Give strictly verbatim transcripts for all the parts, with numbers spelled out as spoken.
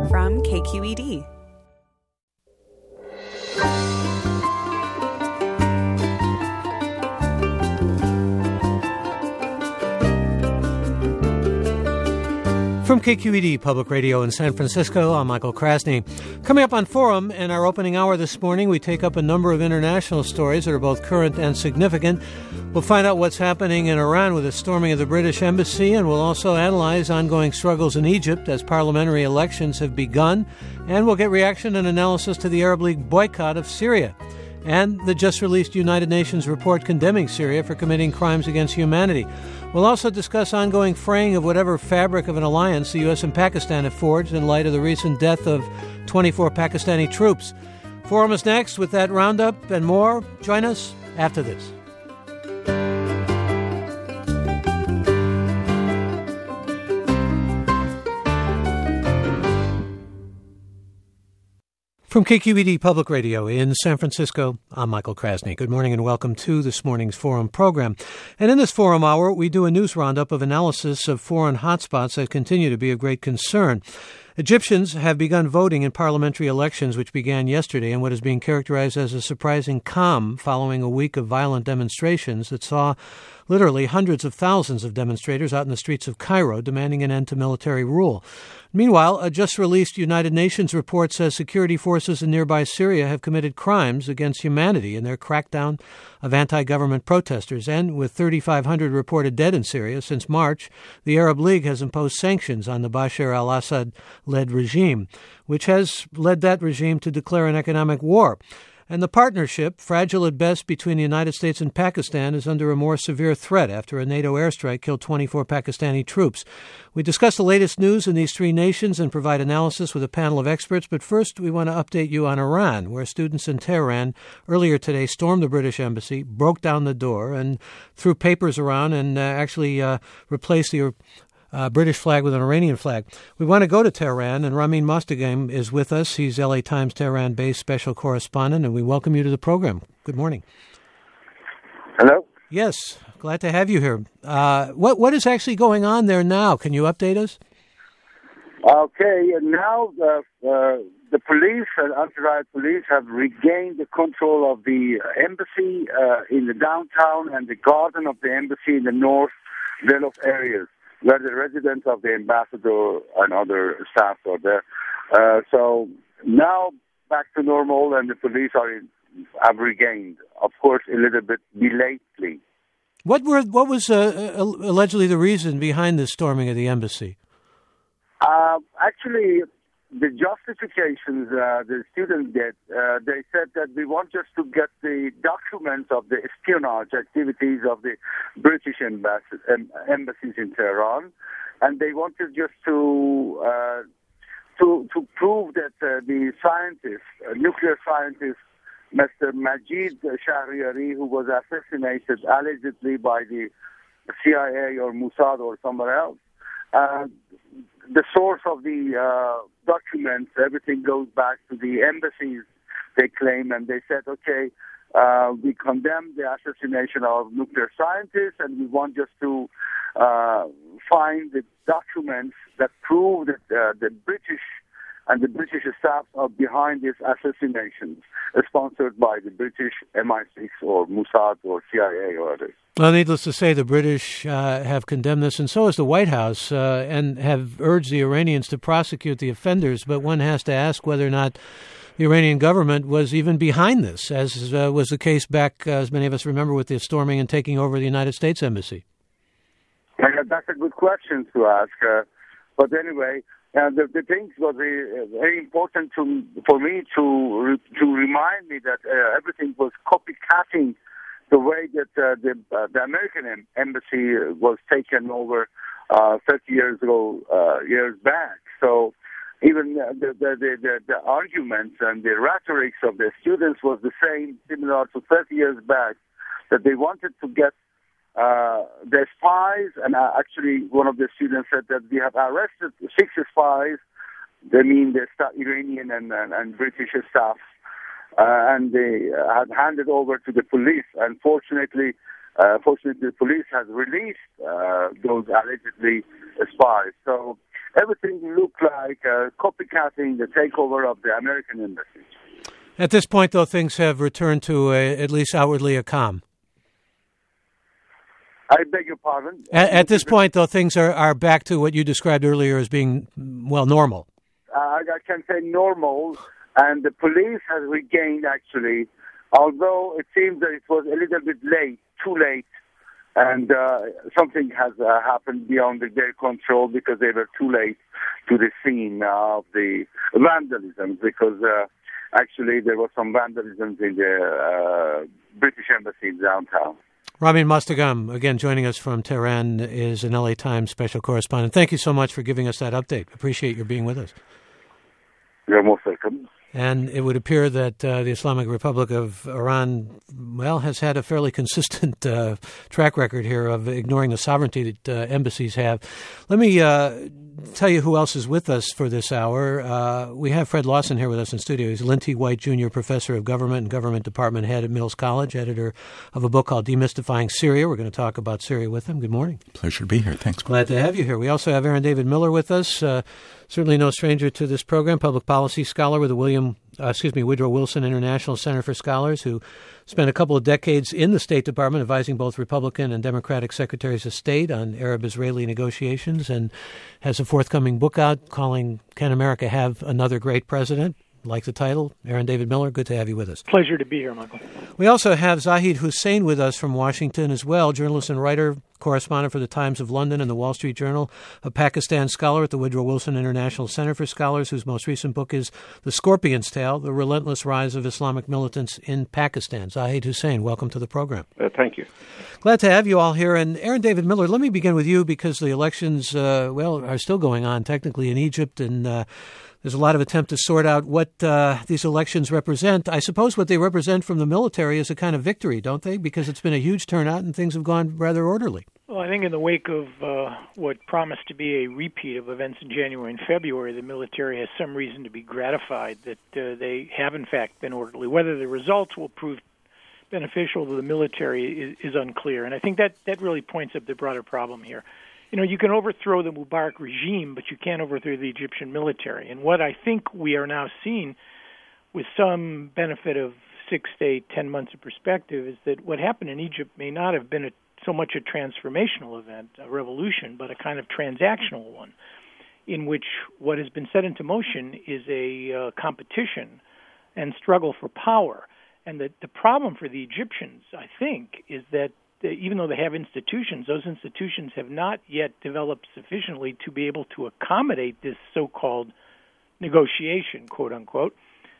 from K Q E D. From K Q E D Public Radio in San Francisco, I'm Michael Krasny. Coming up on Forum in our opening hour this morning, we take up a number of international stories that are both current and significant. We'll find out what's happening in Iran with the storming of the British embassy, and we'll also analyze ongoing struggles in Egypt as parliamentary elections have begun. And we'll get reaction and analysis to the Arab League boycott of Syria and the just-released United Nations report condemning Syria for committing crimes against humanity. We'll also discuss ongoing fraying of whatever fabric of an alliance the U S and Pakistan have forged in light of the recent death of twenty-four Pakistani troops. Forum is next with that roundup and more. Join us after this. From K Q E D Public Radio in San Francisco, I'm Michael Krasny. Good morning and welcome to this morning's Forum program. And in this Forum Hour, we do a news roundup of analysis of foreign hotspots that continue to be of great concern. Egyptians have begun voting in parliamentary elections, which began yesterday in what is being characterized as a surprising calm following a week of violent demonstrations that saw literally hundreds of thousands of demonstrators out in the streets of Cairo demanding an end to military rule. Meanwhile, a just-released United Nations report says security forces in nearby Syria have committed crimes against humanity in their crackdown of anti-government protesters. And with thirty-five hundred reported dead in Syria since March, the Arab League has imposed sanctions on the Bashar al-Assad-led regime, which has led that regime to declare an economic war. And the partnership, fragile at best, between the United States and Pakistan is under a more severe threat after a NATO airstrike killed twenty-four Pakistani troops. We discuss the latest news in these three nations and provide analysis with a panel of experts. But first, we want to update you on Iran, where students in Tehran earlier today stormed the British embassy, broke down the door, and threw papers around and uh, actually uh, replaced the Uh, British flag with an Iranian flag. We want to go to Tehran, and Ramin Mostagem is with us. He's L A Times Tehran-based special correspondent, and we welcome you to the program. Good morning. Hello? Yes, glad to have you here. Uh, what What is actually going on there now? Can you update us? Okay, now the, uh, the police and anti-riot police have regained the control of the embassy uh, in the downtown and the garden of the embassy in the north Velof areas, where the residents of the ambassador and other staff are there. Uh, so now back to normal, and the police are in, have regained, of course, a little bit belatedly. What were what was uh, allegedly the reason behind the storming of the embassy? Uh, actually, the justifications uh, the students did, uh, they said that we want just to get the documents of the espionage activities of the British embassy, um, embassies in Tehran, and they wanted just to uh, to to prove that uh, the scientist, uh, nuclear scientist, Mister Majid Shahriari, who was assassinated allegedly by the C I A or Mossad or somewhere else, uh, the source of the uh, documents, everything goes back to the embassies, they claim, and they said, okay, uh, we condemn the assassination of nuclear scientists, and we want just to uh, find the documents that prove that uh, the British and the British staff are behind these assassinations, sponsored by the British M I six or Mossad or C I A or others. Well, needless to say, the British uh, have condemned this, and so has the White House, uh, and have urged the Iranians to prosecute the offenders. But one has to ask whether or not the Iranian government was even behind this, as uh, was the case back, uh, as many of us remember, with the storming and taking over the United States Embassy. Yeah, that's a good question to ask. Uh, but anyway, uh, the, the thing was very, very important to for me to to remind me that uh, everything was copycatting the way that uh, the, uh, the American em- embassy was taken over uh, thirty years ago, uh, years back. So even uh, the, the, the, the arguments and the rhetorics of the students was the same, similar to thirty years back, that they wanted to get uh, the spies, and uh, actually one of the students said that we have arrested six spies, they mean the Iranian and, and, and British staff, Uh, and they uh, had handed over to the police. Unfortunately, uh, fortunately, the police has released uh, those allegedly spies. So everything looked like uh, copycatting the takeover of the American embassy. At this point, though, things have returned to a, at least outwardly a calm. I beg your pardon? At, at this point, though, things are, are back to what you described earlier as being, well, normal. Uh, I can say normal, and the police has regained, actually, although it seems that it was a little bit late, too late, and uh, something has uh, happened beyond their control because they were too late to the scene of the vandalism, because uh, actually there was some vandalism in the uh, British embassy in downtown. Ramin Mostagam, again, joining us from Tehran, is an L A Times special correspondent. Thank you so much for giving us that update. Appreciate your being with us. You're most welcome. And it would appear that uh, the Islamic Republic of Iran, well, has had a fairly consistent uh, track record here of ignoring the sovereignty that uh, embassies have. Let me uh, tell you who else is with us for this hour. Uh, we have Fred Lawson here with us in studio. He's Linty White, Junior Professor of Government and Government Department Head at Mills College, editor of a book called Demystifying Syria. We're going to talk about Syria with him. Good morning. Pleasure to be here. Thanks. Glad to have you here. We also have Aaron David Miller with us. Uh, Certainly no stranger to this program, public policy scholar with the William, uh, excuse me, Woodrow Wilson International Center for Scholars, who spent a couple of decades in the State Department advising both Republican and Democratic Secretaries of State on Arab-Israeli negotiations, and has a forthcoming book out calling Can America Have Another Great President? Like the title. Aaron David Miller, good to have you with us. Pleasure to be here, Michael. We also have Zahid Hussain with us from Washington as well, journalist and writer, correspondent for the Times of London and the Wall Street Journal, a Pakistan scholar at the Woodrow Wilson International Center for Scholars, whose most recent book is The Scorpion's Tail, The Relentless Rise of Islamic Militants in Pakistan. Zahid Hussain, welcome to the program. Uh, thank you. Glad to have you all here. And Aaron David Miller, let me begin with you because the elections, uh, well, are still going on technically in Egypt, and uh, there's a lot of attempt to sort out what uh, these elections represent. I suppose what they represent from the military is a kind of victory, don't they? Because it's been a huge turnout and things have gone rather orderly. Well, I think in the wake of uh, what promised to be a repeat of events in January and February, the military has some reason to be gratified that uh, they have, in fact, been orderly. Whether the results will prove beneficial to the military is, is unclear. And I think that, that really points up the broader problem here. You know, you can overthrow the Mubarak regime, but you can't overthrow the Egyptian military. And what I think we are now seeing, with some benefit of six, eight, ten months of perspective, is that what happened in Egypt may not have been a, so much a transformational event, a revolution, but a kind of transactional one, in which what has been set into motion is a uh, competition and struggle for power. And the, the problem for the Egyptians, I think, is that even though they have institutions, those institutions have not yet developed sufficiently to be able to accommodate this so-called negotiation, quote unquote,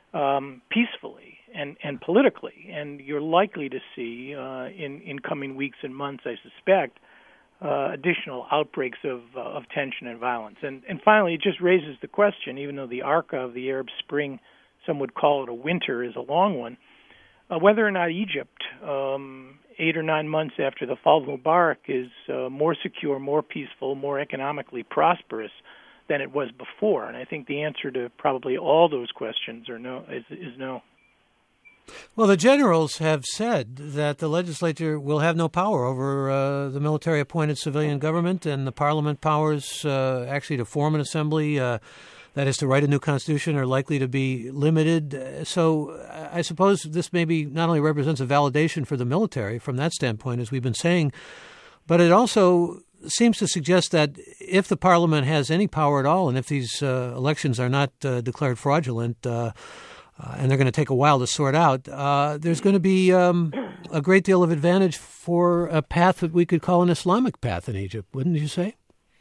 um, peacefully and, and politically. And you're likely to see uh, in, in coming weeks and months, I suspect, uh, additional outbreaks of, uh, of tension and violence. And, and finally, it just raises the question, even though the arc of the Arab Spring, some would call it a winter, is a long one, uh, whether or not Egypt, um, eight or nine months after the fall of Mubarak, is uh, more secure, more peaceful, more economically prosperous than it was before. And I think the answer to probably all those questions are no, is, is no. Well, the generals have said that the legislature will have no power over uh, the military-appointed civilian government, and the parliament powers uh, actually to form an assembly, uh, that is to write a new constitution, are likely to be limited. So I suppose this maybe not only represents a validation for the military from that standpoint, as we've been saying, but it also seems to suggest that if the parliament has any power at all, and if these uh, elections are not uh, declared fraudulent, uh, uh, and they're going to take a while to sort out, uh, there's going to be um, a great deal of advantage for a path that we could call an Islamic path in Egypt, wouldn't you say?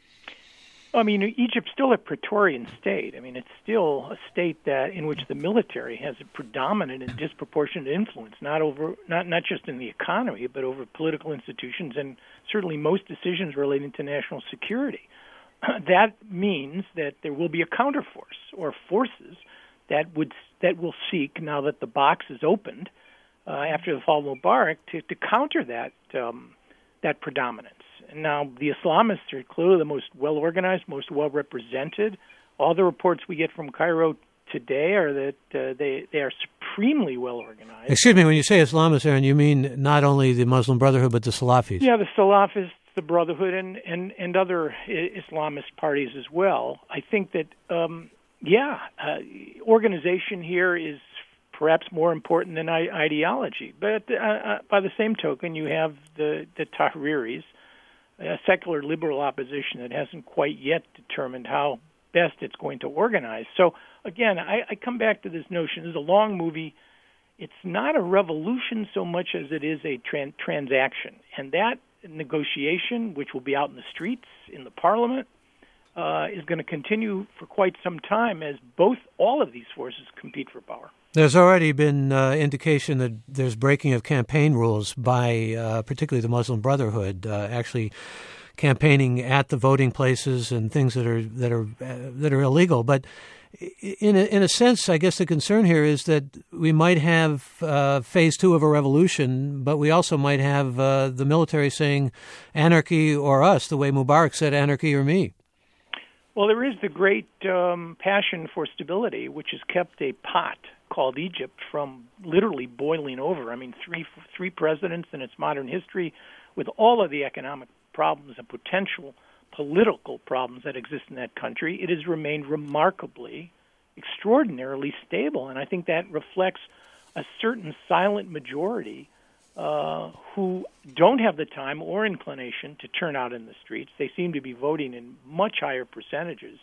I mean, Egypt's still a Praetorian state. I mean, it's still a state that in which the military has a predominant and disproportionate influence, not over, not not just in the economy, but over political institutions and certainly most decisions relating to national security. That means that there will be a counterforce or forces that would that will seek, now that the box is opened uh, after the fall of Mubarak, to, to counter that um, that predominance. Now, the Islamists are clearly the most well-organized, most well-represented. All the reports we get from Cairo today are that uh, they, they are supremely well-organized. Excuse me, when you say Islamists, Aaron, you mean not only the Muslim Brotherhood, but the Salafis? Yeah, the Salafists, the Brotherhood and, and, and other Islamist parties as well. I think that, um, yeah, uh, organization here is perhaps more important than I- ideology. But uh, uh, by the same token, you have the, the Tahriris, a secular liberal opposition that hasn't quite yet determined how best it's going to organize. So, again, I, I come back to this notion. This is a long movie. It's not a revolution so much as it is a tran- transaction. And that negotiation, which will be out in the streets, in the parliament, uh, is going to continue for quite some time as both, all of these forces compete for power. There's already been uh, indication that there's breaking of campaign rules by uh, particularly the Muslim Brotherhood, uh, actually campaigning at the voting places and things that are that are uh, that are illegal. But in a, in a sense, I guess the concern here is that we might have uh, phase two of a revolution, but we also might have uh, the military saying anarchy or us, the way Mubarak said anarchy or me. Well, there is the great um, passion for stability, which has kept a pot called Egypt from literally boiling over. I mean, three three presidents in its modern history, with all of the economic problems and potential political problems that exist in that country, it has remained remarkably, extraordinarily stable. And I think that reflects a certain silent majority uh, who don't have the time or inclination to turn out in the streets. They seem to be voting in much higher percentages.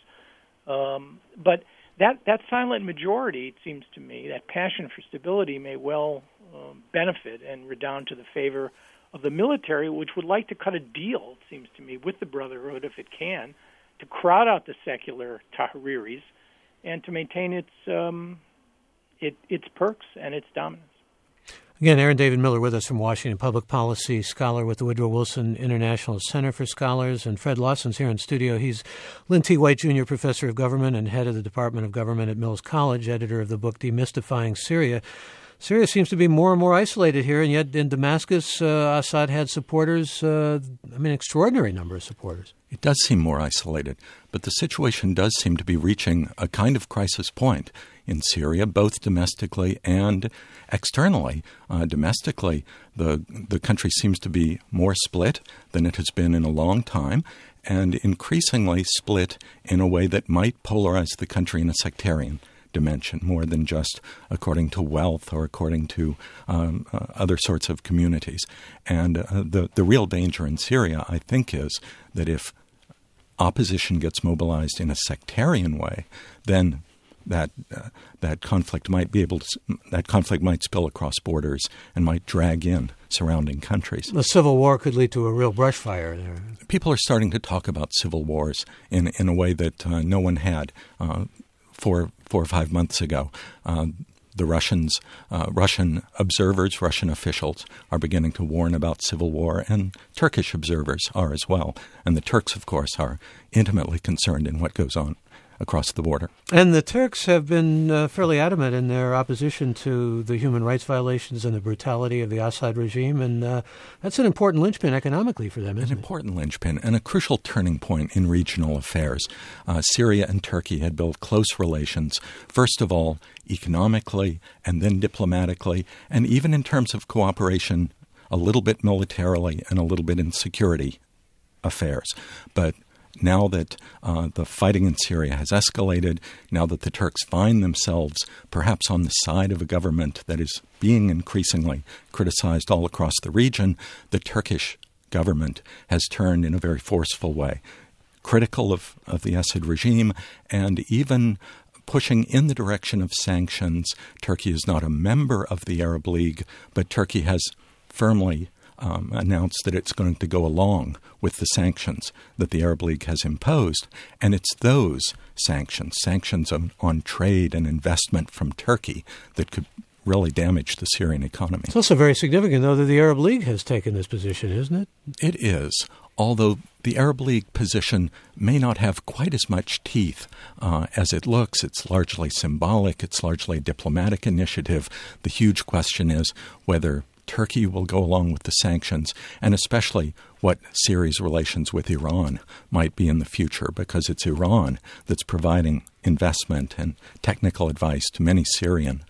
Um, but that, that silent majority, it seems to me, that passion for stability may well uh, benefit and redound to the favor of the military, which would like to cut a deal, it seems to me, with the Brotherhood, if it can, to crowd out the secular Tahriris and to maintain its um, it, its perks and its dominance. Again, Aaron David Miller with us from Washington, public policy scholar with the Woodrow Wilson International Center for Scholars, and Fred Lawson's here in studio. He's Lynn T. White, Junior Professor of Government and head of the Department of Government at Mills College, editor of the book Demystifying Syria. Syria seems to be more and more isolated here, and yet in Damascus, uh, Assad had supporters, uh, I mean, extraordinary number of supporters. It does seem more isolated, but the situation does seem to be reaching a kind of crisis point in Syria, both domestically and externally. Uh, domestically, the the country seems to be more split than it has been in a long time, and increasingly split in a way that might polarize the country in a sectarian dimension, more than just according to wealth or according to um, uh, other sorts of communities. And uh, the, the real danger in Syria, I think, is that if opposition gets mobilized in a sectarian way, then that uh, that conflict might be able to that conflict might spill across borders and might drag in surrounding countries. The civil war could lead to a real brush fire there. People are starting to talk about civil wars in in a way that uh, no one had uh, four four or five months ago. Uh, the Russians, uh, Russian observers, Russian officials are beginning to warn about civil war, and Turkish observers are as well. And the Turks, of course, are intimately concerned in what goes on across the border. And the Turks have been uh, fairly adamant in their opposition to the human rights violations and the brutality of the Assad regime, and uh, that's an important linchpin economically for them, isn't it? An important linchpin and a crucial turning point in regional affairs. Uh, Syria and Turkey had built close relations, first of all economically and then diplomatically, and even in terms of cooperation, a little bit militarily and a little bit in security affairs. But now that uh, the fighting in Syria has escalated, now that the Turks find themselves perhaps on the side of a government that is being increasingly criticized all across the region, the Turkish government has turned in a very forceful way, critical of, of the Assad regime and even pushing in the direction of sanctions. Turkey is not a member of the Arab League, but Turkey has firmly Um, announced that it's going to go along with the sanctions that the Arab League has imposed. And it's those sanctions, sanctions on, on trade and investment from Turkey, that could really damage the Syrian economy. It's also very significant, though, that the Arab League has taken this position, isn't it? It is, although the Arab League position may not have quite as much teeth uh, as it looks. It's largely symbolic. It's largely a diplomatic initiative. The huge question is whether Turkey will go along with the sanctions, and especially what Syria's relations with Iran might be in the future, because it's Iran that's providing investment and technical advice to many Syrian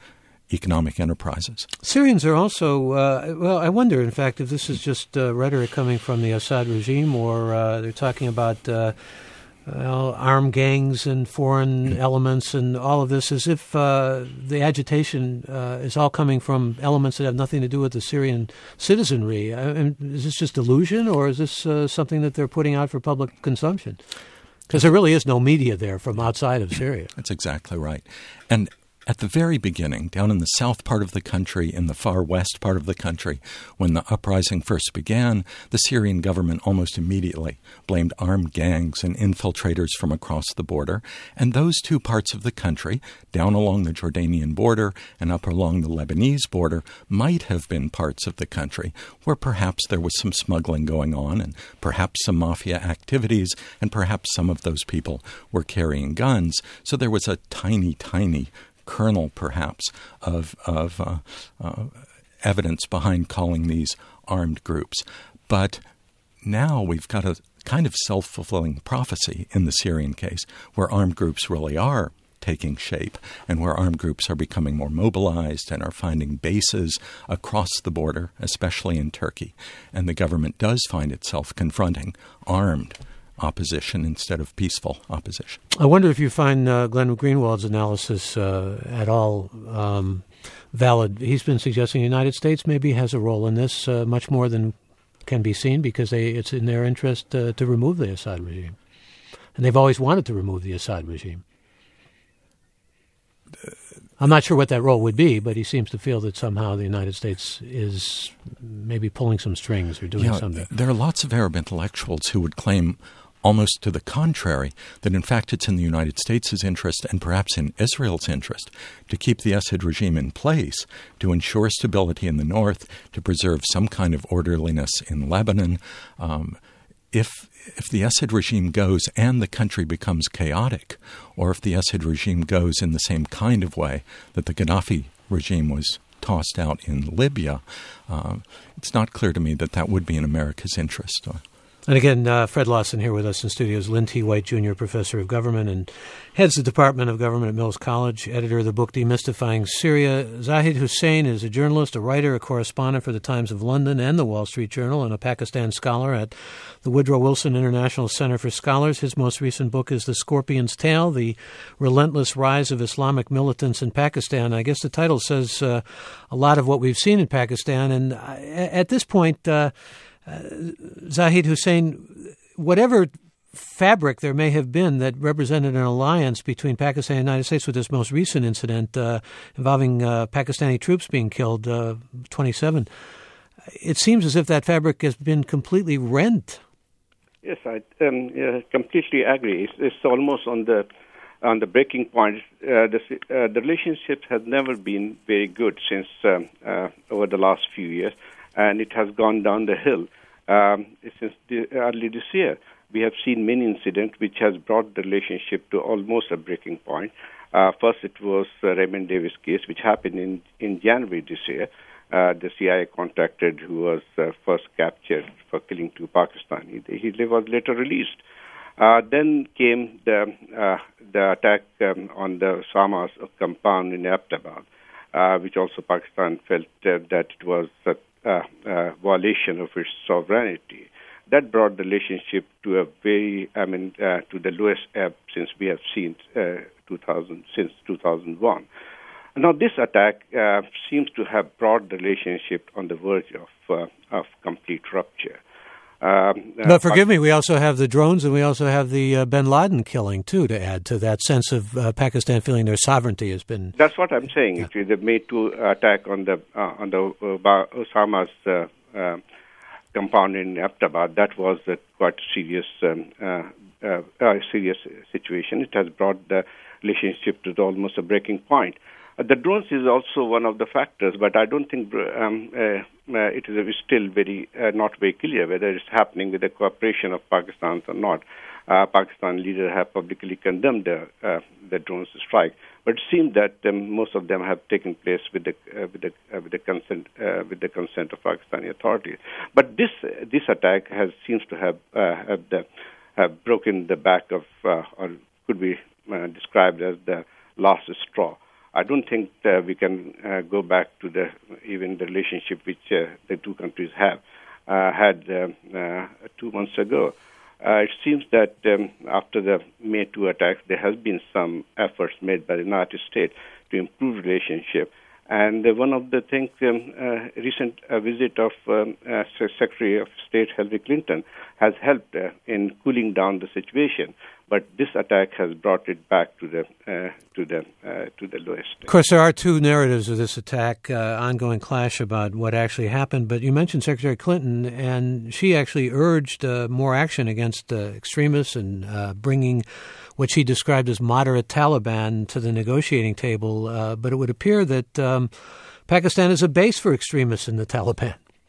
economic enterprises. Syrians are also, uh, well, I wonder, in fact, if this is just uh, rhetoric coming from the Assad regime, or uh, they're talking about uh, well, armed gangs and foreign mm-hmm. elements and all of this, as if uh, the agitation uh, is all coming from elements that have nothing to do with the Syrian citizenry. I mean, is this just delusion, or is this uh, something that they're putting out for public consumption? Because there really is no media there from outside of Syria. That's exactly right. And at the very beginning, down in the south part of the country, in the far west part of the country, when the uprising first began, the Syrian government almost immediately blamed armed gangs and infiltrators from across the border. And those two parts of the country, down along the Jordanian border and up along the Lebanese border, might have been parts of the country where perhaps there was some smuggling going on and perhaps some mafia activities, and perhaps some of those people were carrying guns. So there was a tiny, tiny kernel, perhaps, of, of uh, uh, evidence behind calling these armed groups. But now we've got a kind of self-fulfilling prophecy in the Syrian case, where armed groups really are taking shape and where armed groups are becoming more mobilized and are finding bases across the border, especially in Turkey. And the government does find itself confronting armed opposition instead of peaceful opposition. I wonder if you find uh, Glenn Greenwald's analysis uh, at all um, valid. He's been suggesting the United States maybe has a role in this uh, much more than can be seen, because they, it's in their interest uh, to remove the Assad regime. And they've always wanted to remove the Assad regime. I'm not sure what that role would be, but he seems to feel that somehow the United States is maybe pulling some strings or doing yeah, something. There are lots of Arab intellectuals who would claim almost to the contrary, that in fact it's in the United States' interest and perhaps in Israel's interest to keep the Assad regime in place, to ensure stability in the north, to preserve some kind of orderliness in Lebanon. Um, if if the Assad regime goes and the country becomes chaotic, or if the Assad regime goes in the same kind of way that the Gaddafi regime was tossed out in Libya, uh, it's not clear to me that that would be in America's interest. And again, uh, Fred Lawson here with us in studios, Lynn T. White, Junior Professor of Government and heads the Department of Government at Mills College, editor of the book Demystifying Syria. Zahid Hussain is a journalist, a writer, a correspondent for the Times of London and the Wall Street Journal, and a Pakistan scholar at the Woodrow Wilson International Center for Scholars. His most recent book is The Scorpion's Tail, The Relentless Rise of Islamic Militants in Pakistan. I guess the title says uh, a lot of what we've seen in Pakistan. And at this point, uh, Uh, Zahid Hussain, whatever fabric there may have been that represented an alliance between Pakistan and the United States with this most recent incident uh, involving uh, Pakistani troops being killed, uh, twenty-seven, it seems as if that fabric has been completely rent. Yes, I um, yeah, completely agree. It's, it's almost on the on the breaking point. Uh, the, uh, the relationship has never been very good since um, uh, over the last few years. And it has gone down the hill um, since the early this year. We have seen many incidents which has brought the relationship to almost a breaking point. Uh, first, it was uh, Raymond Davis case, which happened in, in January this year. Uh, the C I A contractor who was uh, first captured for killing two Pakistanis, he, he was later released. Uh, then came the uh, the attack um, on the Osama's compound in Abbottabad, uh, which also Pakistan felt uh, that it was a Uh, uh, violation of its sovereignty. That brought the relationship to a very, I mean, uh, to the lowest ebb since we have seen uh, two thousand since two thousand one. Now, this attack uh, seems to have brought the relationship on the verge of uh, of complete rupture. Um, but forgive me, we also have the drones and we also have the uh, bin Laden killing, too, to add to that sense of uh, Pakistan feeling their sovereignty has been... That's what I'm saying. Yeah. Actually, the May two attack on the uh, on the uh, Osama's uh, uh, compound in Abbottabad, that was a quite serious, um, uh, uh, uh, serious situation. It has brought the relationship to the, almost a breaking point. Uh, the drones is also one of the factors, but I don't think um, uh, uh, it is still very uh, not very clear whether it's happening with the cooperation of Pakistan or not. Uh, Pakistan leaders have publicly condemned the uh, the drones strike, but it seems that um, most of them have taken place with the uh, with the uh, with the consent uh, with the consent of Pakistani authorities. But this uh, this attack has seems to have uh, have, the, have broken the back of uh, or could be uh, described as the last straw. I don't think uh, we can uh, go back to the even the relationship which uh, the two countries have uh, had uh, uh, two months ago. Uh, it seems that um, after the May two attacks, there has been some efforts made by the United States to improve relationship. And uh, one of the things, um, uh, recent uh, visit of um, uh, Secretary of State Hillary Clinton has helped uh, in cooling down the situation. But this attack has brought it back to the uh, to the uh, to the lowest. Of course, there are two narratives of this attack, uh, ongoing clash about what actually happened. But you mentioned Secretary Clinton, and she actually urged uh, more action against uh, extremists and uh, bringing what she described as moderate Taliban to the negotiating table. Uh, but it would appear that um, Pakistan is a base for extremists in the Taliban.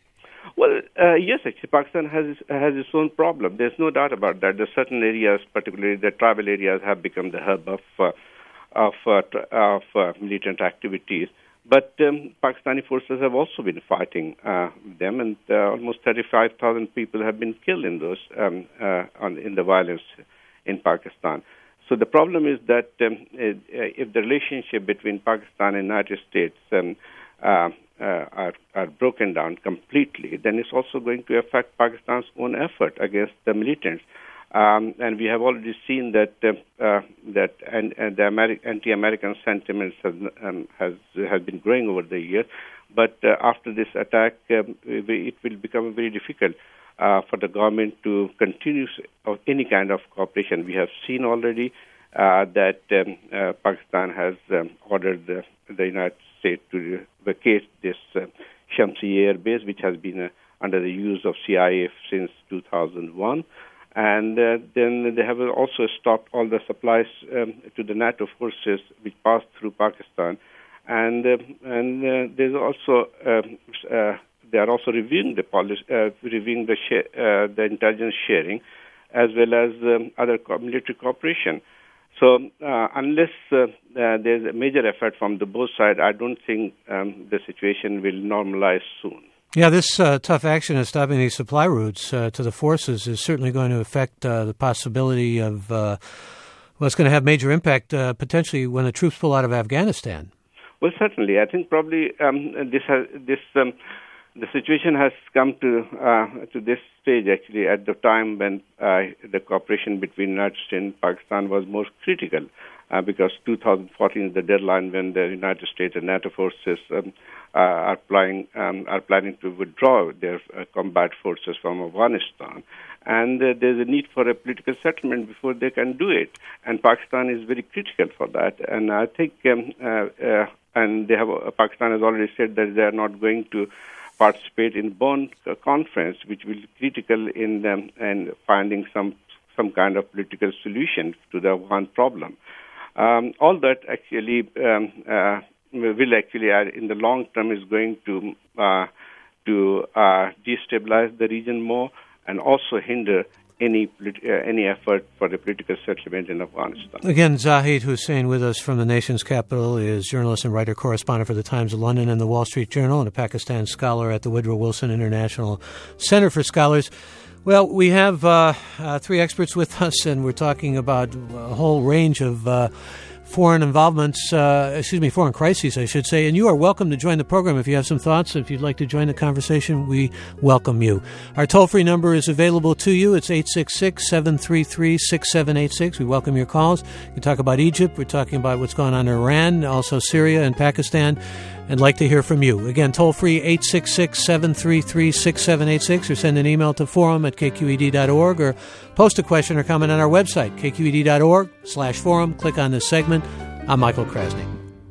Well, uh, yes, actually, Pakistan has has its own problem. There's no doubt about that. There are certain areas, particularly the tribal areas, have become the hub of uh, of uh, of uh, militant activities. But um, Pakistani forces have also been fighting uh, them, and uh, almost thirty-five thousand people have been killed in those um, uh, on, in the violence in Pakistan. So the problem is that um, if the relationship between Pakistan and the United States um, uh, uh, are, are broken down completely, then it's also going to affect Pakistan's own effort against the militants. Um, and we have already seen that uh, uh, that and, and the Ameri- anti-American sentiments has, um, has has been growing over the years. But uh, after this attack, um, it will become very difficult uh, for the government to continue of any kind of cooperation. We have seen already uh, that um, uh, Pakistan has um, ordered the, the United States to vacate this uh, Shamsi Air Base, which has been uh, under the use of C I A since two thousand one. And uh, then they have also stopped all the supplies um, to the NATO forces which passed through Pakistan. And uh, and uh, there's also um, uh, they are also reviewing the policy, uh, reviewing the sh- uh, the intelligence sharing, as well as um, other co- military cooperation. So uh, unless uh, uh, there's a major effort from the both sides, I don't think um, the situation will normalize soon. Yeah, this uh, tough action of stopping these supply routes uh, to the forces is certainly going to affect uh, the possibility of, uh, well, it's going to have major impact uh, potentially when the troops pull out of Afghanistan. Well, certainly. I think probably um, this has, this um, the situation has come to uh, to this stage actually at the time when uh, the cooperation between United States and Pakistan was most critical, uh, because two thousand fourteen is the deadline when the United States and NATO forces um, uh, are planning um, are planning to withdraw their uh, combat forces from Afghanistan. And uh, there's a need for a political settlement before they can do it. And Pakistan is very critical for that. And I think, um, uh, uh, and they have uh, Pakistan has already said that they are not going to participate in Bonn uh, conference, which will be critical in them and finding some some kind of political solution to the Afghan problem. Um, all that actually um, uh, will actually, uh, in the long term, is going to uh, to uh, destabilize the region more, and also hinder any uh, any effort for the political settlement in Afghanistan. Again, Zahid Hussain with us from the nation's capital is journalist and writer-correspondent for the Times of London and the Wall Street Journal, and a Pakistan scholar at the Woodrow Wilson International Center for Scholars. Well, we have uh, uh, three experts with us, and we're talking about a whole range of uh, foreign involvements, uh, excuse me, foreign crises, I should say. And you are welcome to join the program if you have some thoughts. If you'd like to join the conversation, we welcome you. Our toll-free number is available to you. It's eight six six, seven three three, six seven eight six. We welcome your calls. We talk about Egypt. We're talking about what's going on in Iran, also Syria and Pakistan. I'd like to hear from you. Again, toll-free eight six six, seven three three, six seven eight six, or send an email to forum at k q e d dot org, or post a question or comment on our website, k q e d dot org slash forum. Click on this segment. I'm Michael Krasny.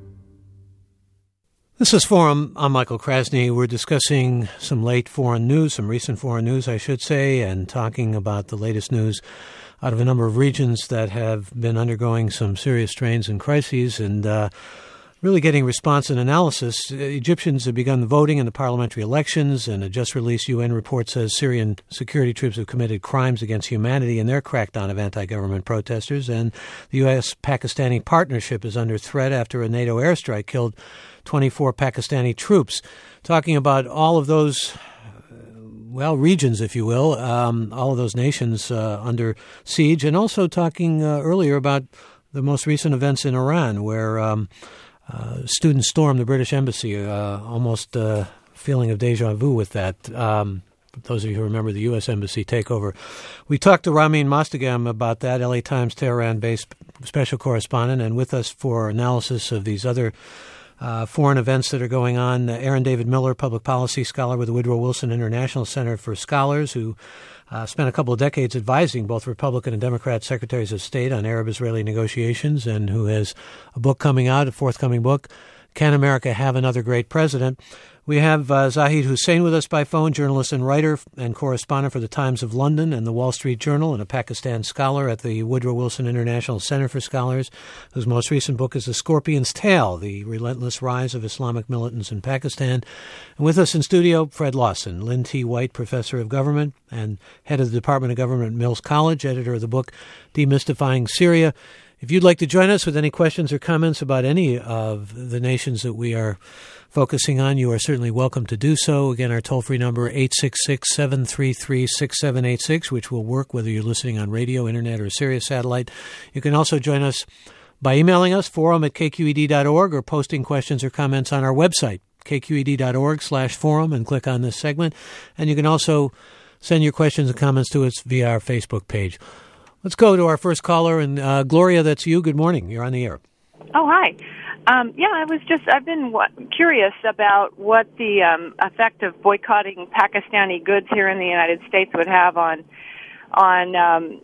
This is Forum. I'm Michael Krasny. We're discussing some late foreign news, some recent foreign news, I should say, and talking about the latest news out of a number of regions that have been undergoing some serious strains and crises, and uh, really getting response and analysis. Egyptians have begun voting in the parliamentary elections, and a just-released U N report says Syrian security troops have committed crimes against humanity in their crackdown of anti-government protesters, and the U S-Pakistani partnership is under threat after a NATO airstrike killed twenty-four Pakistani troops. Talking about all of those, well, regions, if you will, um, all of those nations uh, under siege, and also talking uh, earlier about the most recent events in Iran, where um, uh, students stormed the British embassy, uh, almost a feeling of deja vu with that. Um, those of you who remember the U S Embassy takeover. We talked to Ramin Mostagem about that, L A Times Tehran-based special correspondent, and with us for analysis of these other Uh, foreign events that are going on. Uh, Aaron David Miller, public policy scholar with the Woodrow Wilson International Center for Scholars, who uh, spent a couple of decades advising both Republican and Democrat secretaries of state on Arab-Israeli negotiations, and who has a book coming out, a forthcoming book, Can America Have Another Great President? We have uh, Zahid Hussain with us by phone, journalist and writer and correspondent for the Times of London and the Wall Street Journal, and a Pakistan scholar at the Woodrow Wilson International Center for Scholars, whose most recent book is The Scorpion's Tail, The Relentless Rise of Islamic Militants in Pakistan. And with us in studio, Fred Lawson, Lynn T. White, professor of government and head of the Department of Government at Mills College, editor of the book Demystifying Syria. If you'd like to join us with any questions or comments about any of the nations that we are focusing on, you are certainly welcome to do so. Again, our toll-free number, eight six six, seven three three, six seven eight six, which will work whether you're listening on radio, internet, or Sirius satellite. You can also join us by emailing us, forum at k q e d dot org, or posting questions or comments on our website, k q e d dot org slash forum, and click on this segment. And you can also send your questions and comments to us via our Facebook page. Let's go to our first caller, and uh, Gloria, that's you. Good morning. You're on the air. Oh, hi. Um, yeah, I was just, I've been w- curious about what the um, effect of boycotting Pakistani goods here in the United States would have on on um,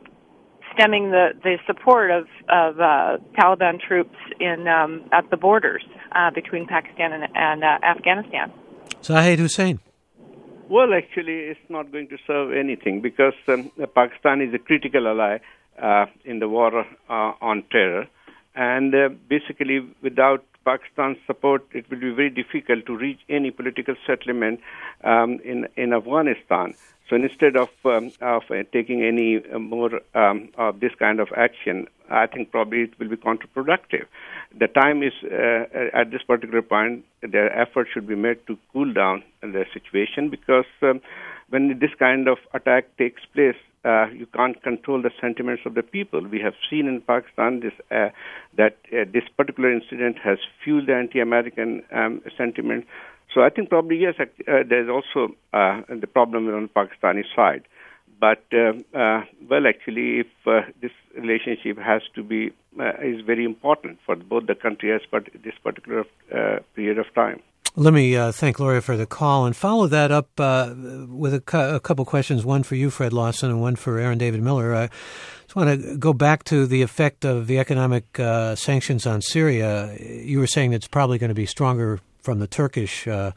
stemming the, the support of, of uh, Taliban troops in um, at the borders uh, between Pakistan and, and uh, Afghanistan. Zahid Hussain. Well, actually, it's not going to serve anything because um, Pakistan is a critical ally uh, in the war uh, on terror. And uh, basically, without Pakistan's support, it will be very difficult to reach any political settlement um, in, in Afghanistan. So instead of, um, of uh, taking any uh, more um, of this kind of action, I think probably it will be counterproductive. The time is, uh, at this particular point, the effort should be made to cool down the situation because um, when this kind of attack takes place, uh, you can't control the sentiments of the people. We have seen in Pakistan this uh, that uh, this particular incident has fueled the anti-American um, sentiment. So I think probably, yes, uh, there's also uh, the problem on the Pakistani side. But, uh, uh, well, actually, if uh, this relationship has to be, uh, is very important for both the countries but this particular uh, period of time. Let me uh, thank Gloria for the call and follow that up uh, with a, cu- a couple questions, one for you, Fred Lawson, and one for Aaron David Miller. I just want to go back to the effect of the economic uh, sanctions on Syria. You were saying it's probably going to be stronger from the Turkish uh,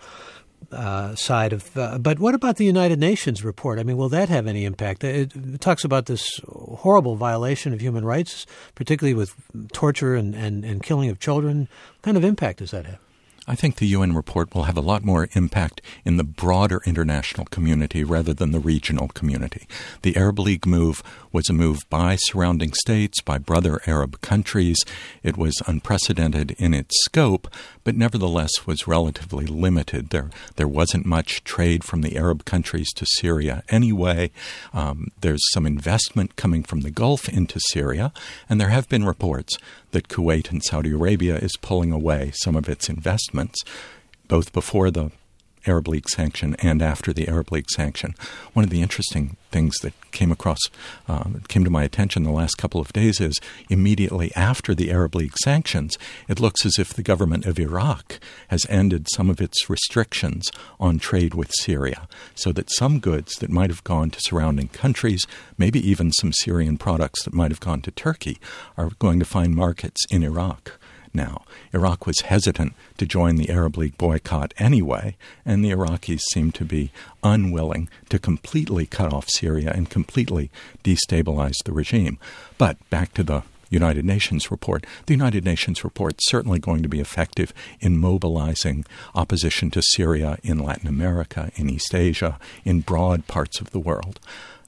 uh, side of, uh, but what about the United Nations report? I mean, will that have any impact? It, it talks about this horrible violation of human rights, particularly with torture and, and, and killing of children. What kind of impact does that have? I think the U N report will have a lot more impact in the broader international community rather than the regional community. The Arab League move was a move by surrounding states, by brother Arab countries. It was unprecedented in its scope, but nevertheless was relatively limited. There there wasn't much trade from the Arab countries to Syria anyway. Um, there's some investment coming from the Gulf into Syria, and there have been reports that Kuwait and Saudi Arabia is pulling away some of its investments, both before the Arab League sanction and after the Arab League sanction. One of the interesting things that came across, uh, came to my attention the last couple of days is immediately after the Arab League sanctions, it looks as if the government of Iraq has ended some of its restrictions on trade with Syria, so that some goods that might have gone to surrounding countries, maybe even some Syrian products that might have gone to Turkey, are going to find markets in Iraq. Now, Iraq was hesitant to join the Arab League boycott anyway, and the Iraqis seem to be unwilling to completely cut off Syria and completely destabilize the regime. But back to the United Nations report. The United Nations report is certainly going to be effective in mobilizing opposition to Syria in Latin America, in East Asia, in broad parts of the world.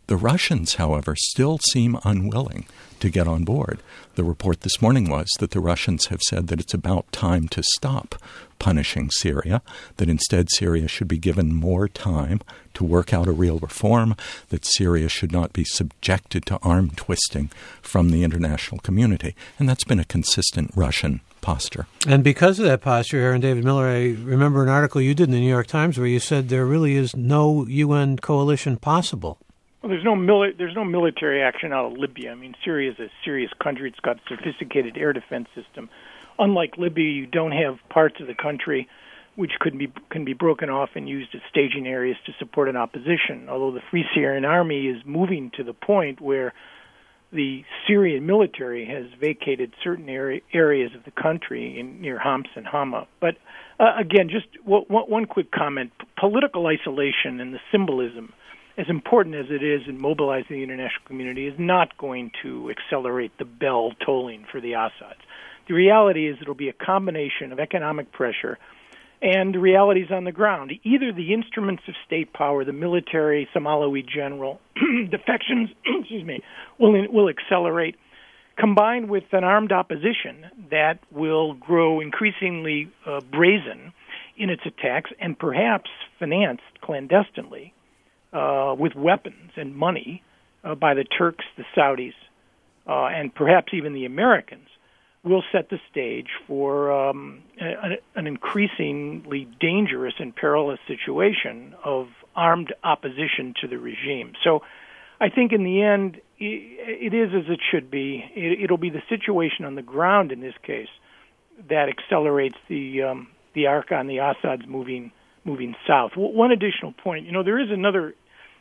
The Russians, however, still seem unwilling to get on board. The report this morning was that the Russians have said that it's about time to stop punishing Syria, that instead Syria should be given more time to work out a real reform, that Syria should not be subjected to arm twisting from the international community. And that's been a consistent Russian posture. And because of that posture, Aaron David Miller, I remember an article you did in the New York Times where you said there really is no U N coalition possible. Well, there's no mili- there's no military action out of Libya. I mean, Syria is a serious country. It's got a sophisticated air defense system. Unlike Libya, you don't have parts of the country which could be can be broken off and used as staging areas to support an opposition. Although the Free Syrian Army is moving to the point where the Syrian military has vacated certain area, areas of the country in, near Homs and Hama. But uh, again, just w- w- one quick comment. P- political isolation and the symbolism, as important as it is in mobilizing the international community, is not going to accelerate the bell tolling for the Assads. The reality is it'll be a combination of economic pressure and the realities on the ground. Either the instruments of state power, the military, some Alawi general, defections, excuse me, will will accelerate, combined with an armed opposition that will grow increasingly uh, brazen in its attacks and perhaps financed clandestinely uh, with weapons and money uh, by the Turks, the Saudis, uh, and perhaps even the Americans, will set the stage for um, a, an increasingly dangerous and perilous situation of armed opposition to the regime. So I think in the end, it is as it should be. It'll be the situation on the ground in this case that accelerates the um, the arc on the Assads moving moving south. One additional point, you know, there is another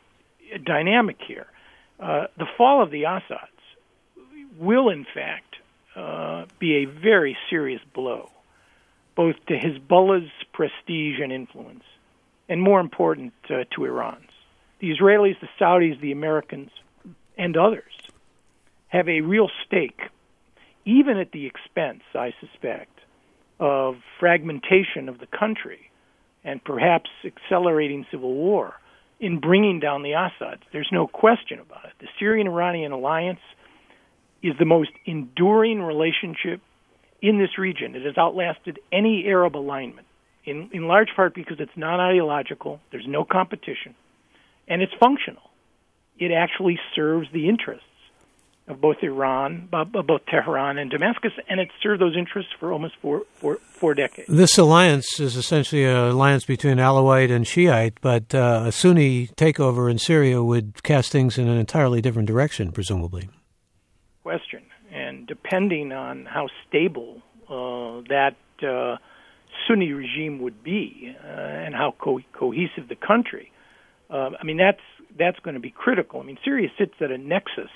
dynamic here. Uh, the fall of the Assads will, in fact, Uh, be a very serious blow, both to Hezbollah's prestige and influence, and more important, uh, to Iran's. The Israelis, the Saudis, the Americans, and others have a real stake, even at the expense, I suspect, of fragmentation of the country and perhaps accelerating civil war in bringing down the Assads. There's no question about it. The Syrian-Iranian alliance is the most enduring relationship in this region. It has outlasted any Arab alignment, in, in large part because it's non-ideological, there's no competition, and it's functional. It actually serves the interests of both Iran, of both Tehran and Damascus, and it's served those interests for almost four, four, four decades. This alliance is essentially an alliance between Alawite and Shiite, but uh, a Sunni takeover in Syria would cast things in an entirely different direction, presumably. Question, and depending on how stable uh, that uh, Sunni regime would be uh, and how co- cohesive the country, uh, I mean that's that's going to be critical. I mean, Syria sits at a nexus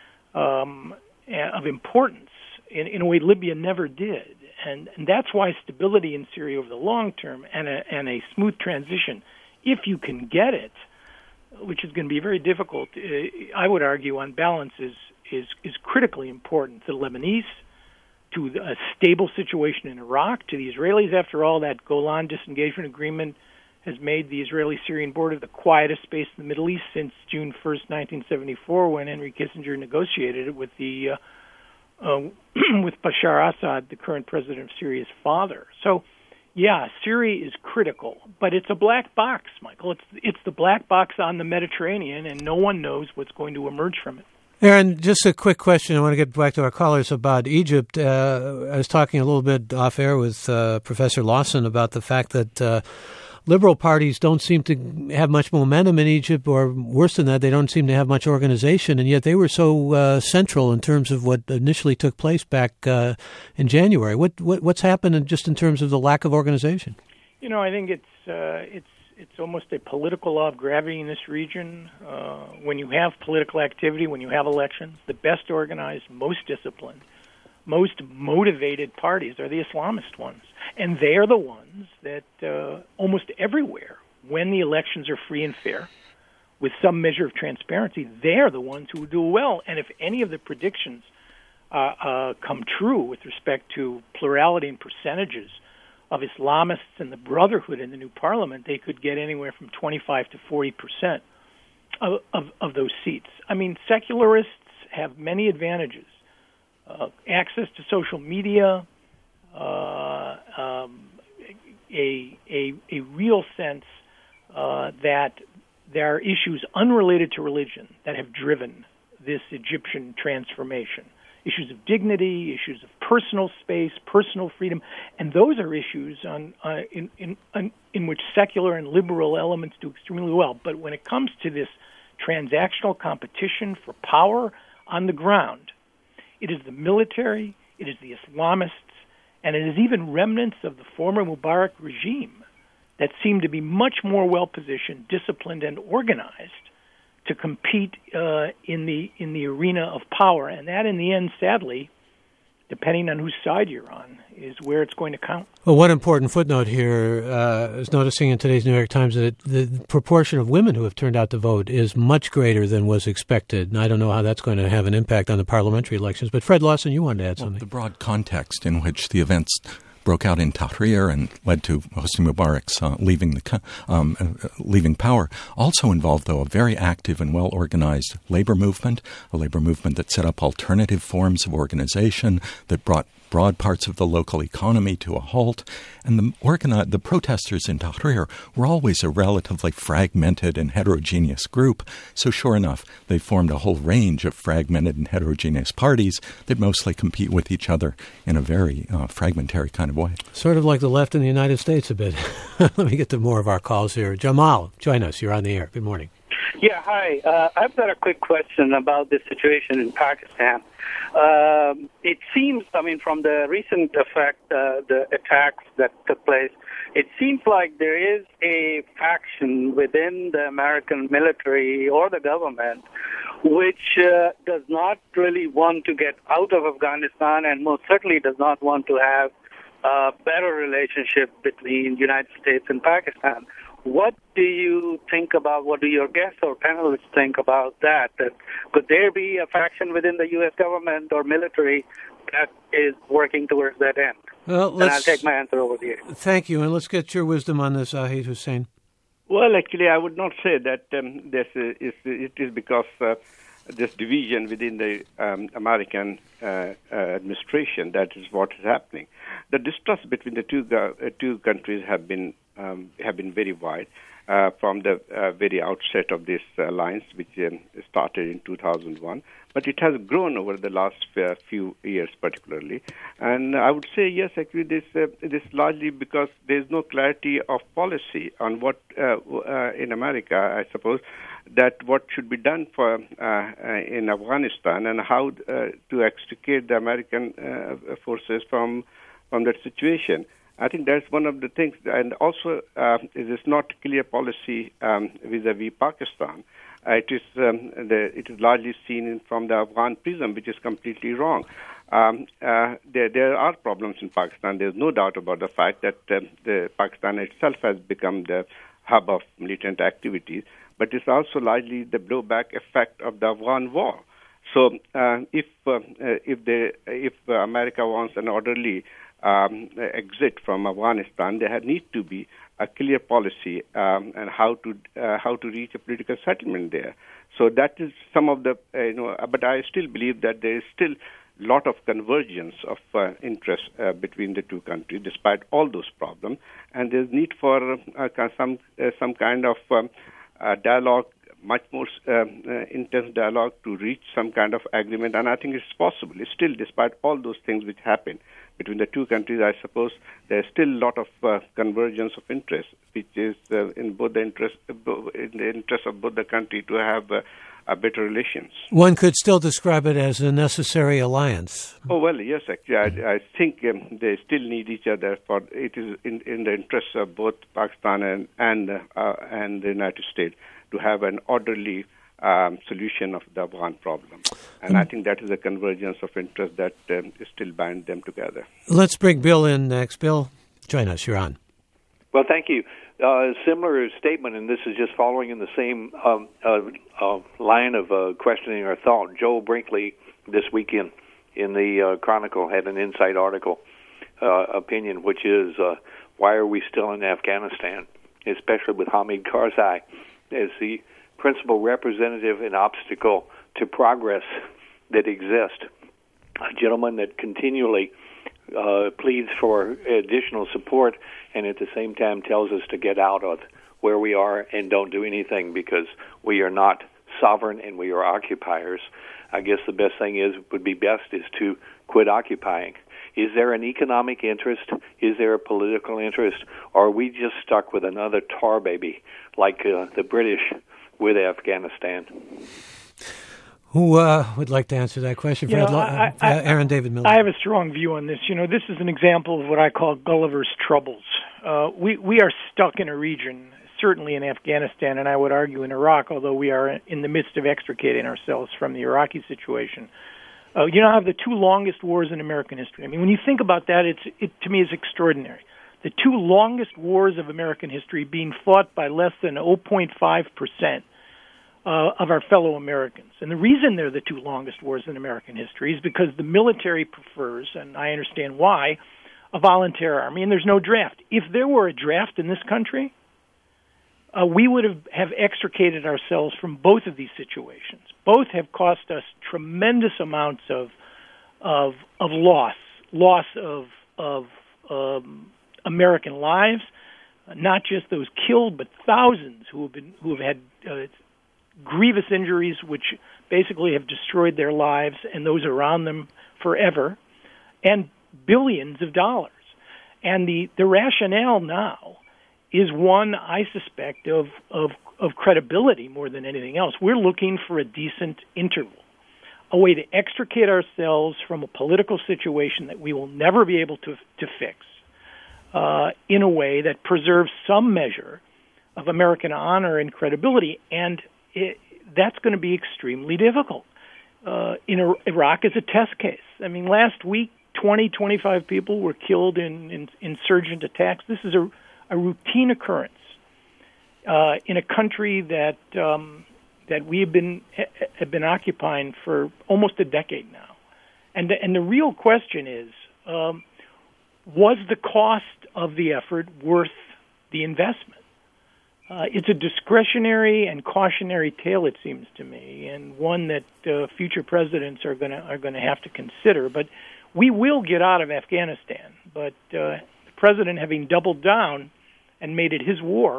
um, of importance in, in a way Libya never did, and, and that's why stability in Syria over the long term and a, and a smooth transition, if you can get it, which is going to be very difficult, uh, I would argue on balance is. is is critically important to the Lebanese, to a stable situation in Iraq, to the Israelis. After all, that Golan disengagement agreement has made the Israeli-Syrian border the quietest space in the Middle East since June first, nineteen seventy-four, when Henry Kissinger negotiated it with the uh, uh, with Bashar Assad, the current president of Syria's father. So, yeah, Syria is critical, but it's a black box, Michael. It's it's the black box on the Mediterranean, and no one knows what's going to emerge from it. Aaron, just a quick question. I want to get back to our callers about Egypt. Uh, I was talking a little bit off air with uh, Professor Lawson about the fact that uh, liberal parties don't seem to have much momentum in Egypt, or worse than that, they don't seem to have much organization, and yet they were so uh, central in terms of what initially took place back uh, in January. What, what what's happened in, just in terms of the lack of organization? You know, I think it's uh, it's. It's almost a political law of gravity in this region. Uh, when you have political activity, when you have elections, the best organized, most disciplined, most motivated parties are the Islamist ones. And they are the ones that uh, almost everywhere, when the elections are free and fair, with some measure of transparency, they're the ones who do well. And if any of the predictions uh, uh, come true with respect to plurality and percentages of Islamists and the Brotherhood in the new parliament, they could get anywhere from twenty-five to forty percent of, of, of those seats. I mean, secularists have many advantages. Uh, access to social media, uh, um, a, a, a real sense uh, that there are issues unrelated to religion that have driven this Egyptian transformation. Issues of dignity, issues of personal space, personal freedom, and those are issues on, uh, in, in, in, in which secular and liberal elements do extremely well. But when it comes to this transactional competition for power on the ground, it is the military, it is the Islamists, and it is even remnants of the former Mubarak regime that seem to be much more well-positioned, disciplined, and organized to compete uh, in the in the arena of power. And that, in the end, sadly, depending on whose side you're on, is where it's going to count. Well, one important footnote here uh, is noticing in today's New York Times that the proportion of women who have turned out to vote is much greater than was expected. And I don't know how that's going to have an impact on the parliamentary elections. But Fred Lawson, you wanted to add well, something. The broad context in which the events broke out in Tahrir and led to Hosni Mubarak's uh, leaving the um, uh, leaving power also involved, though, a very active and well-organized labor movement, a labor movement that set up alternative forms of organization, that brought broad parts of the local economy to a halt. And the organi- the protesters in Tahrir were always a relatively fragmented and heterogeneous group. So sure enough, they formed a whole range of fragmented and heterogeneous parties that mostly compete with each other in a very uh, fragmentary kind of way. Sort of like the left in the United States a bit. Let me get to more of our calls here. Jamal, join us. You're on the air. Good morning. Yeah, hi. Uh, I've got a quick question about this situation in Pakistan. Um, it seems, I mean, from the recent effect, uh, the attacks that took place, it seems like there is a faction within the American military or the government which uh, does not really want to get out of Afghanistan and most certainly does not want to have a better relationship between the United States and Pakistan. What do you think about, what do your guests or panelists think about that? That could there be a faction within the U S government or military that is working towards that end? Well, let's, and I'll take my answer over here. Thank you, and let's get your wisdom on this, Zahid Hussain. Well, actually, I would not say that um, this is, it is because uh, this division within the um, American uh, uh, administration that is what is happening. The distrust between the two uh, two countries have been um, have been very wide uh, from the uh, very outset of this alliance, which um, started in two thousand one. But it has grown over the last uh, few years, particularly. And I would say yes, actually, this uh, this largely because there is no clarity of policy on what uh, uh, in America, I suppose, that what should be done for uh, uh, in Afghanistan and how uh, to extricate the American uh, forces from from that situation. I think that's one of the things, and also uh, it is not clear policy um, vis-a-vis Pakistan. Uh, it is um, the, it is largely seen in, from the Afghan prism, which is completely wrong. Um, uh, there, there are problems in Pakistan. There's no doubt about the fact that uh, the Pakistan itself has become the hub of militant activities, but it's also largely the blowback effect of the Afghan war. So uh, if uh, uh, if the if uh, America wants an orderly um, exit from Afghanistan, there need to be a clear policy um, and how to uh, how to reach a political settlement there. So that is some of the uh, you know. But I still believe that there is still a lot of convergence of uh, interest uh, between the two countries, despite all those problems. And there's need for uh, some uh, some kind of um, uh, dialogue, much more uh, uh, intense dialogue to reach some kind of agreement. And I think it's possible. It's still, despite all those things which happen between the two countries, I suppose there's still a lot of uh, convergence of interest, which is uh, in both the interest in the interest of both the country to have uh, a better relations. One could still describe it as a necessary alliance. Oh well, yes, actually, I, I think um, they still need each other. For it is in, in the interest of both Pakistan and and uh, and the United States to have an orderly um, solution of the Afghan problem. And I think that is a convergence of interest that um, still bind them together. Let's bring Bill in next. Bill, join us. You're on. Well, thank you. Uh, similar statement, and this is just following in the same um, uh, uh, line of uh, questioning or thought. Joel Brinkley this weekend in the uh, Chronicle had an insight article uh, opinion, which is uh, why are we still in Afghanistan, especially with Hamid Karzai as the principal representative and obstacle to progress that exist. A gentleman that continually uh, pleads for additional support and at the same time tells us to get out of where we are and don't do anything because we are not sovereign and we are occupiers. I guess the best thing is would be best is to quit occupying. Is there an economic interest? Is there a political interest? Or are we just stuck with another tar baby like uh, the British with Afghanistan? Who uh, would like to answer that question? Fred, you know, uh, I, I, Aaron David Miller. I have a strong view on this. You know, this is an example of what I call Gulliver's troubles. Uh, we, we are stuck in a region, certainly in Afghanistan, and I would argue in Iraq, although we are in the midst of extricating ourselves from the Iraqi situation. Uh, you know, have the two longest wars in American history. I mean, when you think about that, it's it to me is extraordinary. The two longest wars of American history being fought by less than zero point five percent uh, of our fellow Americans. And the reason they're the two longest wars in American history is because the military prefers, and I understand why, a volunteer army, and there's no draft. If there were a draft in this country, Uh, we would have, have extricated ourselves from both of these situations. Both have cost us tremendous amounts of of, of loss, loss of of um, American lives, not just those killed, but thousands who have been who have had uh, grievous injuries, which basically have destroyed their lives and those around them forever, and billions of dollars. And the, the rationale now is one, I suspect, of, of of credibility more than anything else. We're looking for a decent interval, a way to extricate ourselves from a political situation that we will never be able to to fix uh, in a way that preserves some measure of American honor and credibility. And it, that's going to be extremely difficult. Uh, in Iraq is a test case. I mean, last week, twenty, twenty-five people were killed in, in insurgent attacks. This is a a routine occurrence uh, in a country that um, that we have been have been occupying for almost a decade now, and the, and the real question is, um, was the cost of the effort worth the investment? Uh, it's a discretionary and cautionary tale, it seems to me, and one that uh, future presidents are going to are going to have to consider. But we will get out of Afghanistan, but uh, the president having doubled down and made it his war,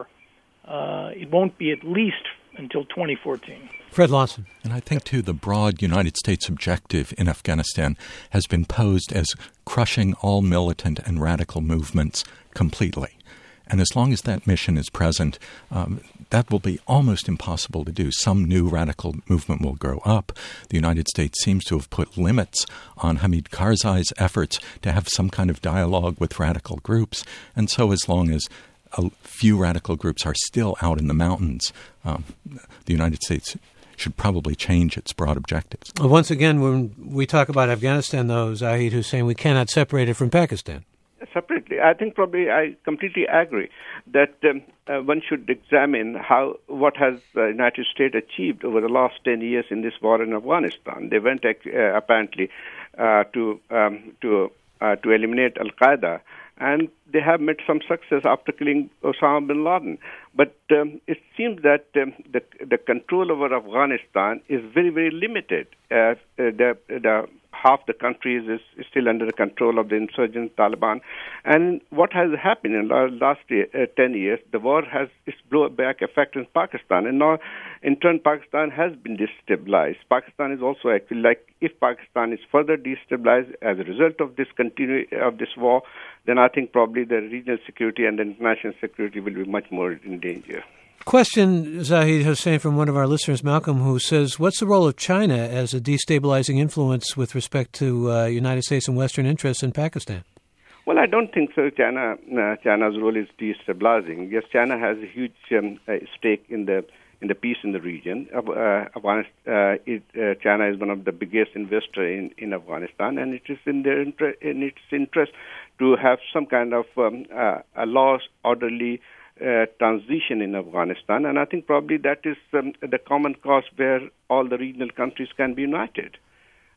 uh, it won't be at least until twenty fourteen. Fred Lawson. And I think, too, the broad United States objective in Afghanistan has been posed as crushing all militant and radical movements completely. And as long as that mission is present, um, that will be almost impossible to do. Some new radical movement will grow up. The United States seems to have put limits on Hamid Karzai's efforts to have some kind of dialogue with radical groups. And so as long as a few radical groups are still out in the mountains, um, the United States should probably change its broad objectives. Well, once again, when we talk about Afghanistan, though, Zahid Hussain, we cannot separate it from Pakistan. Separately, I think probably I completely agree that um, uh, one should examine how what has the United States achieved over the last ten years in this war in Afghanistan. They went uh, apparently uh, to um, to uh, to eliminate Al Qaeda, and they have made some success after killing Osama bin Laden. But um, it seems that um, the the control over Afghanistan is very very limited. Uh, the the half the country is, is still under the control of the insurgent Taliban. And what has happened in the last year, uh, ten years, the war has its blowback effect in Pakistan. And now, in turn, Pakistan has been destabilized. Pakistan is also actually like, if Pakistan is further destabilized as a result of this continue of this war, then I think probably the regional security and the international security will be much more in danger. Question, Zahid Hussain, from one of our listeners, Malcolm, who says, what's the role of China as a destabilizing influence with respect to uh, United States and Western interests in Pakistan? Well, I don't think so. China, uh, China's role is destabilizing. Yes, China has a huge um, uh, stake in the in the peace in the region. Uh, uh, it, uh, China is one of the biggest investor in, in Afghanistan, and it is in their inter- in its interest to have some kind of um, uh, a law orderly Uh, transition in Afghanistan, and I think probably that is um, the common cause where all the regional countries can be united.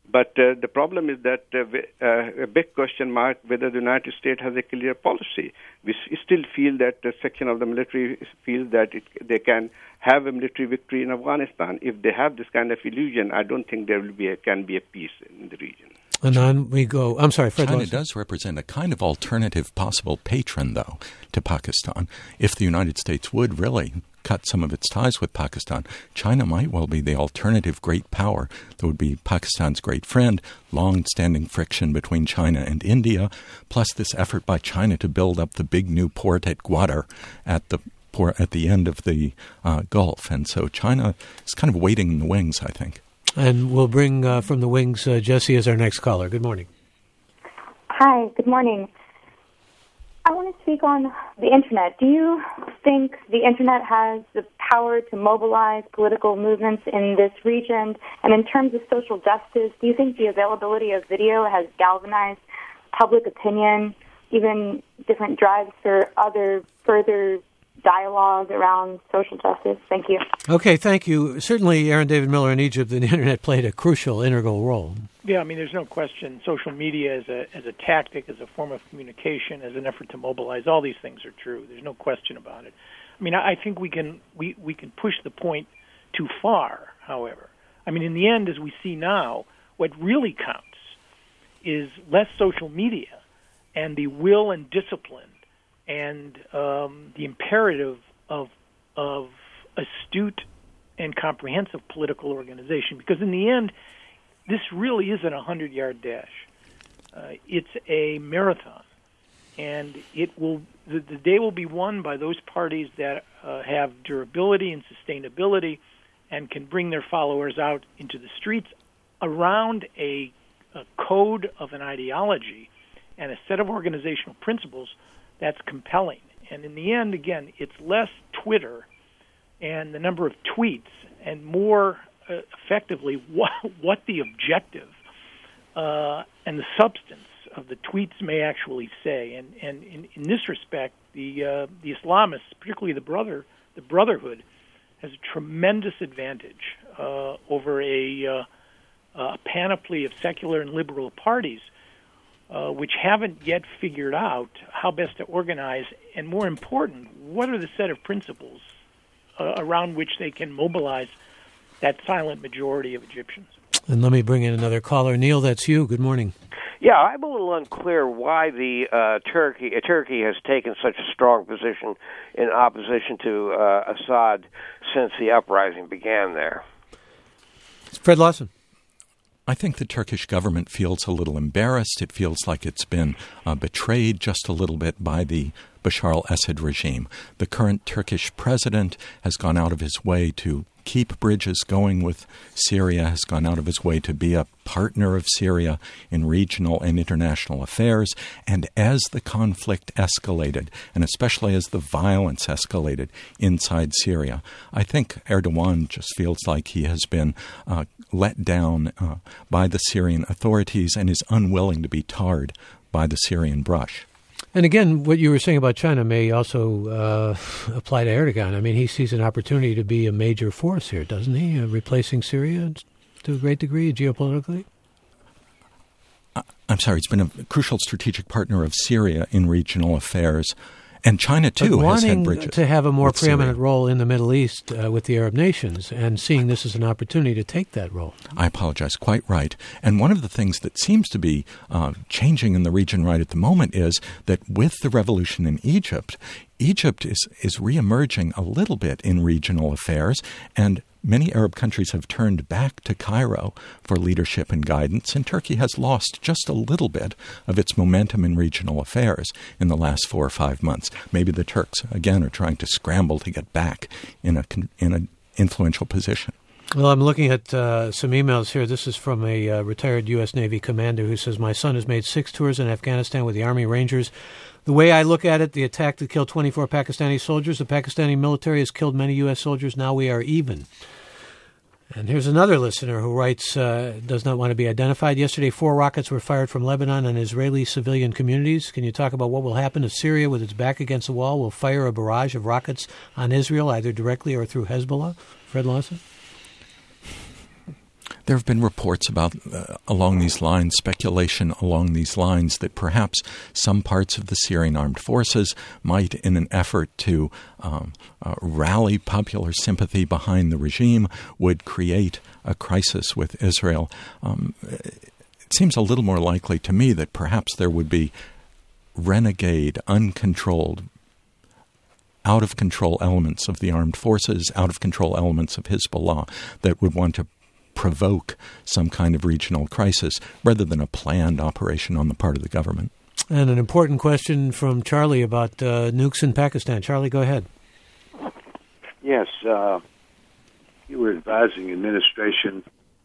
But uh, the problem is that uh, uh, a big question mark whether the United States has a clear policy. We s- still feel that a section of the military feels that it, they can have a military victory in Afghanistan. If they have this kind of illusion, I don't think there will be a, can be a peace in the region. And on we go. I'm sorry, Fred China Lawson. does represent a kind of alternative possible patron, though, to Pakistan. If the United States would really cut some of its ties with Pakistan, China might well be the alternative great power that would be Pakistan's great friend, long-standing friction between China and India, plus this effort by China to build up the big new port at Gwadar at the port at the end of the uh, Gulf. And so China is kind of waiting in the wings, I think. And we'll bring uh, from the wings uh, Jesse as our next caller. Good morning. Hi, good morning. I want to speak on the Internet. Do you think the Internet has the power to mobilize political movements in this region? And in terms of social justice, do you think the availability of video has galvanized public opinion, even different drives for other further dialogue around social justice? Thank you. Okay, thank you. Certainly, Aaron David Miller in Egypt, the Internet played a crucial, integral role. Yeah, I mean, there's no question. Social media as a as a tactic, as a form of communication, as an effort to mobilize, all these things are true. There's no question about it. I mean, I, I think we can we, we can push the point too far, however. I mean, in the end, as we see now, what really counts is less social media and the will and discipline and um, the imperative of of astute and comprehensive political organization. Because in the end, this really isn't a hundred-yard dash. Uh, it's a marathon, and it will. The, the day will be won by those parties that uh, have durability and sustainability, and can bring their followers out into the streets around a, a code of an ideology and a set of organizational principles that's compelling. And in the end, again, it's less Twitter and the number of tweets and more uh, effectively what, what the objective uh, and the substance of the tweets may actually say. And, and in, in this respect, the uh, the Islamists, particularly the brother the Brotherhood, has a tremendous advantage uh, over a, uh, a panoply of secular and liberal parties, Uh, which haven't yet figured out how best to organize, and more important, what are the set of principles uh, around which they can mobilize that silent majority of Egyptians. And let me bring in another caller. Neil, that's you. Good morning. Yeah, I'm a little unclear why the uh, Turkey uh, Turkey has taken such a strong position in opposition to uh, Assad since the uprising began there. Fred Lawson. I think the Turkish government feels a little embarrassed. It feels like it's been uh, betrayed just a little bit by the Bashar al-Assad regime. The current Turkish president has gone out of his way to keep bridges going with Syria, has gone out of his way to be a partner of Syria in regional and international affairs. And as the conflict escalated, and especially as the violence escalated inside Syria, I think Erdogan just feels like he has been uh, let down uh, by the Syrian authorities and is unwilling to be tarred by the Syrian brush. And again, what you were saying about China may also uh, apply to Erdogan. I mean, he sees an opportunity to be a major force here, doesn't he? Uh, replacing Syria to a great degree geopolitically? I'm sorry, it's been a crucial strategic partner of Syria in regional affairs. And China, too, but has had wanting bridges to have a more preeminent Syria. role in the Middle East uh, with the Arab nations and seeing this as an opportunity to take that role. I apologize. Quite right. And one of the things that seems to be uh, changing in the region right at the moment is that with the revolution in Egypt, Egypt is, is reemerging a little bit in regional affairs, and many Arab countries have turned back to Cairo for leadership and guidance, and Turkey has lost just a little bit of its momentum in regional affairs in the last four or five months. Maybe the Turks, again, are trying to scramble to get back in a in an influential position. Well, I'm looking at uh, some emails here. This is from a uh, retired U S Navy commander who says, my son has made six tours in Afghanistan with the Army Rangers. The way I look at it, the attack that killed twenty-four Pakistani soldiers, the Pakistani military has killed many U S soldiers. Now we are even. And here's another listener who writes, uh, does not want to be identified. Yesterday, four rockets were fired from Lebanon on Israeli civilian communities. Can you talk about what will happen if Syria, with its back against the wall, will fire a barrage of rockets on Israel, either directly or through Hezbollah? Fred Lawson? there have been reports about, uh, along these lines, speculation along these lines, that perhaps some parts of the Syrian armed forces might, in an effort to um, uh, rally popular sympathy behind the regime, would create a crisis with Israel. Um, it seems a little more likely to me that perhaps there would be renegade, uncontrolled, out-of-control elements of the armed forces, out-of-control elements of Hezbollah that would want to provoke some kind of regional crisis rather than a planned operation on the part of the government. And an important question from Charlie about uh, nukes in Pakistan. Charlie, go ahead. Yes, uh, you were advising administration.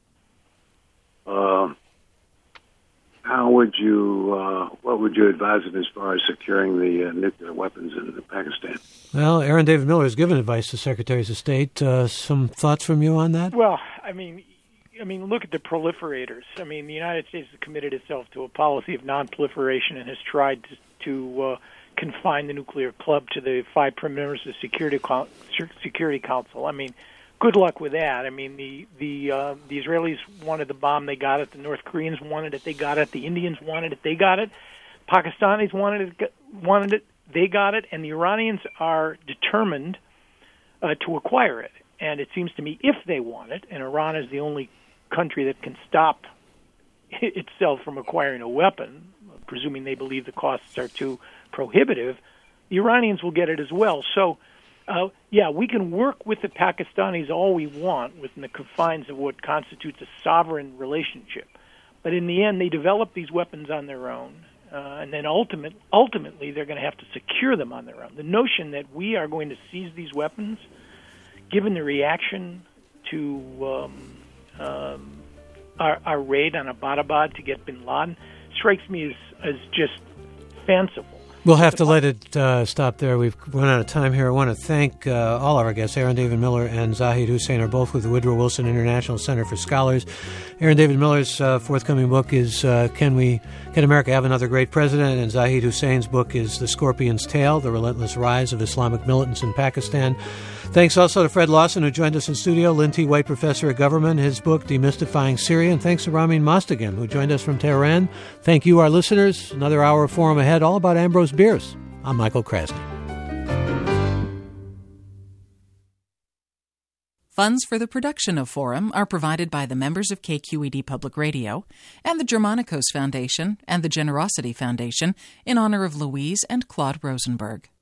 Uh, how would you, uh, what would you advise them as far as securing the uh, nuclear weapons in Pakistan? Well, Aaron David Miller has given advice to Secretaries of State. Uh, some thoughts from you on that? Well, I mean, I mean, look at the proliferators. I mean, the United States has committed itself to a policy of non-proliferation and has tried to, to uh, confine the nuclear club to the five perimeters of the Security Security Council. I mean, good luck with that. I mean, the the uh, the Israelis wanted the bomb, they got it. The North Koreans wanted it, they got it. The Indians wanted it, they got it. Pakistanis wanted it, wanted it, they got it. And the Iranians are determined uh, to acquire it. And it seems to me, if they want it, and Iran is the only country that can stop itself from acquiring a weapon, presuming they believe the costs are too prohibitive, the Iranians will get it as well. So, uh, yeah, we can work with the Pakistanis all we want within the confines of what constitutes a sovereign relationship. But in the end, they develop these weapons on their own, uh, and then ultimate, ultimately they're going to have to secure them on their own. The notion that we are going to seize these weapons, given the reaction to um, um, our, our raid on Abbottabad to get bin Laden, strikes me as, as just fanciful. We'll have to let it uh, stop there. We've run out of time here. I want to thank uh, all of our guests. Aaron David Miller and Zahid Hussain are both with the Woodrow Wilson International Center for Scholars. Aaron David Miller's uh, forthcoming book is uh, Can We Can America Have Another Great President? And Zahid Hussain's book is The Scorpion's Tail, The Relentless Rise of Islamic Militants in Pakistan. Thanks also to Fred Lawson, who joined us in studio, Lynn T. White, professor of government, his book, Demystifying Syria. And thanks to Ramin Mostagem, who joined us from Tehran. Thank you, our listeners. Another hour of Forum ahead, all about Ambrose Bierce. I'm Michael Krasny. Funds for the production of Forum are provided by the members of K Q E D Public Radio and the Germanicos Foundation and the Generosity Foundation in honor of Louise and Claude Rosenberg.